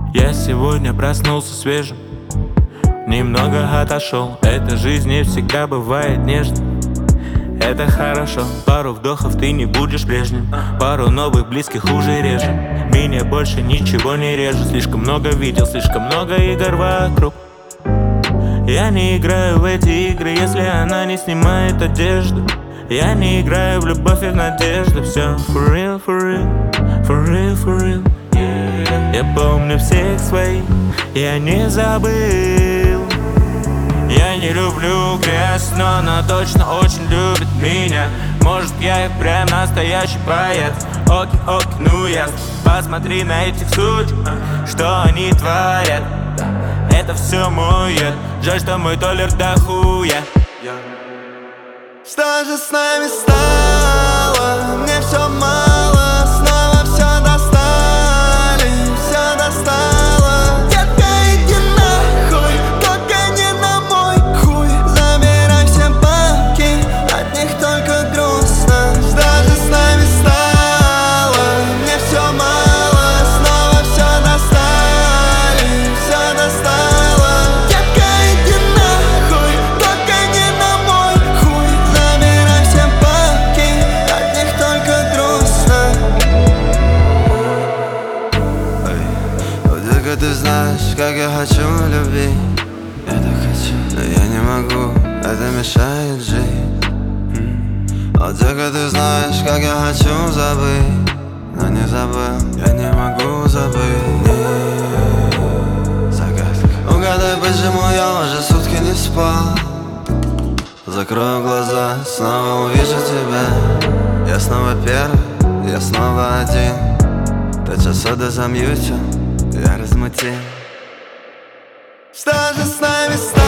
Я сегодня проснулся свежим, немного отошел. Эта жизнь не всегда бывает нежной. Это хорошо, пару вдохов ты не будешь прежним. Пару новых близких уже реже. Меня больше ничего не режет. Слишком много видел, слишком много игр вокруг. Я не играю в эти игры, если она не снимает одежду. Я не играю в любовь и в надежду. Все for real, for real, for real, for real. Я помню всех своих, я не забыл. Я не люблю грязь, но она точно очень любит меня. Может, я и прям настоящий поэт. Оки, оки, ну ясно. Посмотри на этих суть, что они творят. Это все мой яд. Жаль, что мой толер до хуя. Что же с нами стало? Мне все мало. Снова все достали, все достало. Детка, иди нахуй, только не на мой хуй. Забирай все бабки, от них только грустно. Что же с нами стало? Мне все мало. Снова все достали, все достало. Детка, иди нахуй, только не на мой хуй. Забирай все бабки, от них только грустно. Детка, ты знаешь, как я хочу любить. Я так хочу, но я не могу, это мешает жить. Детка, ты знаешь, как я хочу забыть, но не забыл, я не могу забыть. Загадка. Угадай, почему я уже сутки не спал. Закрою глаза, снова увижу тебя. Я снова первый, я снова один. Тот сода замьютил, я размутил. Что же с нами стало?